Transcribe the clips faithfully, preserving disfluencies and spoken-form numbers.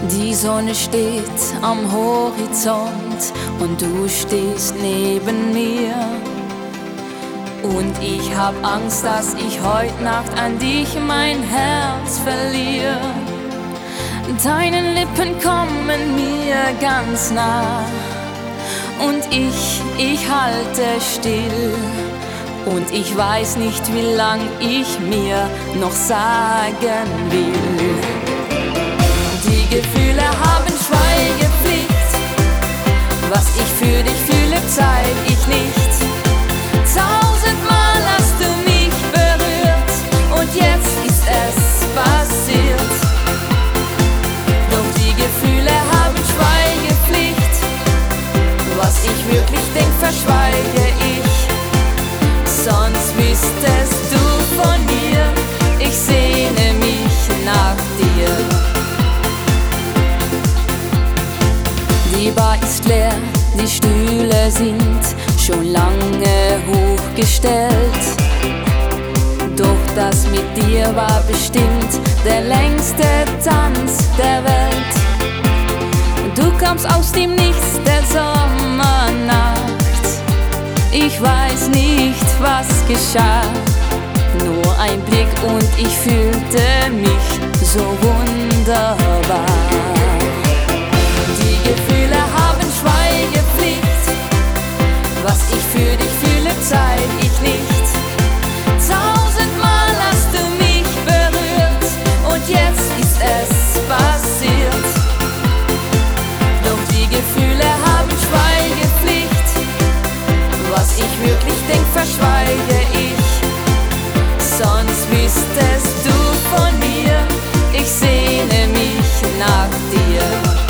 Die Sonne steht am Horizont und du stehst neben mir. Und ich hab Angst, dass ich heut Nacht an dich mein Herz verliere. Deine Lippen kommen mir ganz nah und ich, ich halte still. Und ich weiß nicht, wie lang ich mir noch sagen will. Die Gefühle haben Schweigepflicht. Was ich für dich fühle, zeig ich nicht. Tausendmal hast du mich berührt und jetzt ist es passiert. Doch die Gefühle haben Schweigepflicht. Was ich wirklich denk, verschweige ich. Sonst wüsstest du von mir, ich sehne mich nach dir. Die Bar ist leer, die Stühle sind schon lange hochgestellt. Doch das mit dir war bestimmt der längste Tanz der Welt. Du kamst aus dem Nichts der Sommernacht. Ich weiß nicht, was geschah. Nur ein Blick und ich fühlte mich so wunderbar. Die Gefühle haben Schweigepflicht. Was ich für dich fühle, zeig ich nicht. Tausendmal hast du mich berührt und jetzt ist es passiert. Doch die Gefühle haben Schweigepflicht. Was ich wirklich denk, verschweige ich. Sonst wüsstest du von mir, ich sehne mich nach dir.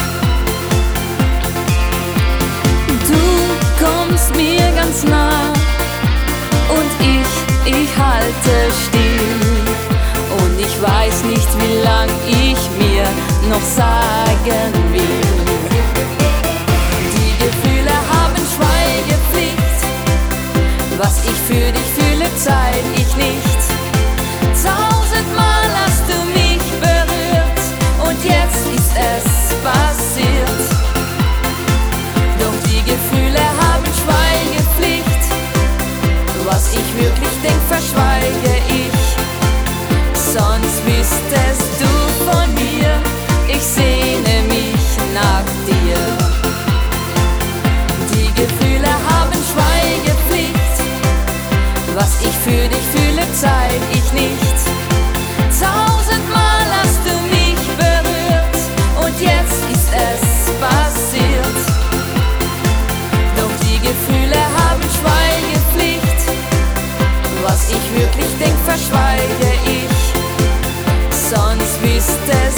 Du kommst mir ganz nah und ich, ich halte still. Und ich weiß nicht, wie lang ich mir noch sagen will. Die Gefühle haben Schweigepflicht. Was ich für dich fühle, zeig ich nicht. Tausendmal hast du mich berührt und jetzt ist es passiert. Doch die Gefühle haben Schweigepflicht. Was ich wirklich denk, verschweige ich. Sonst wüsstest du von mir, ich sehne mich nach dir. Die Gefühle haben Schweigepflicht. Was ich für dich fühle, zeig ich nicht. Tausendmal hast du mich berührt und jetzt ist es passiert. Doch die Gefühle haben Schweigepflicht. Was ich wirklich denk, verschweige ich. Sonst wüsste